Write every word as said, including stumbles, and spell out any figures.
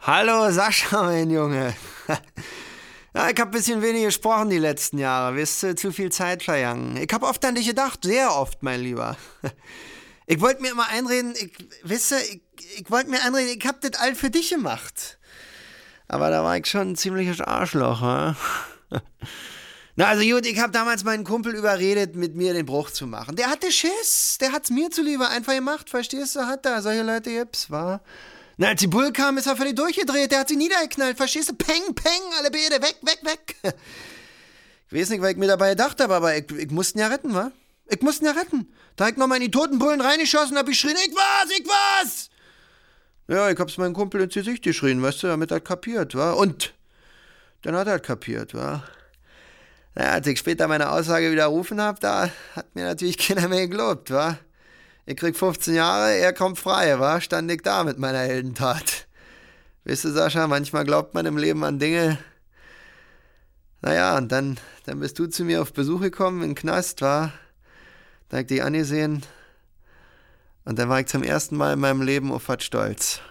Hallo Sascha, mein Junge. Ja, ich hab ein bisschen wenig gesprochen die letzten Jahre, wisst ihr, zu viel Zeit vergangen. Ich hab oft an dich gedacht, sehr oft, mein Lieber. Ich wollte mir immer einreden, ich, wisst ihr, ich, ich wollte mir einreden, ich hab das all für dich gemacht. Aber da war ich schon ein ziemliches Arschloch, wa? Na, also gut, ich hab damals meinen Kumpel überredet, mit mir den Bruch zu machen. Der hatte Schiss, der hat's mir zuliebe einfach gemacht, verstehst du, hat da solche Leute gibt's, wa? Na, als die Bull kam, ist er völlig durchgedreht, der hat sie niedergeknallt, verstehst du? Peng, peng, alle Beete, weg, weg, weg. Ich weiß nicht, was ich mir dabei gedacht habe, aber ich, ich musste ihn ja retten, wa? Ich musste ihn ja retten. Da hab ich nochmal in die toten Bullen reingeschossen und hab geschrien, ich was, ich was! Ja, ich hab's meinem Kumpel ins Gesicht geschrien, weißt du, damit er kapiert, wa? Und dann hat er halt kapiert, wa? Naja, als ich später meine Aussage widerrufen hab, da hat mir natürlich keiner mehr geglaubt, wa? Ich krieg fünfzehn Jahre, er kommt frei, wa? Stand ich da mit meiner Heldentat. Weißt du, Sascha, manchmal glaubt man im Leben an Dinge. Naja, und dann, dann bist du zu mir auf Besuch gekommen in den Knast, wa? Da hab ich dich angesehen. Und dann war ich zum ersten Mal in meinem Leben auf was stolz.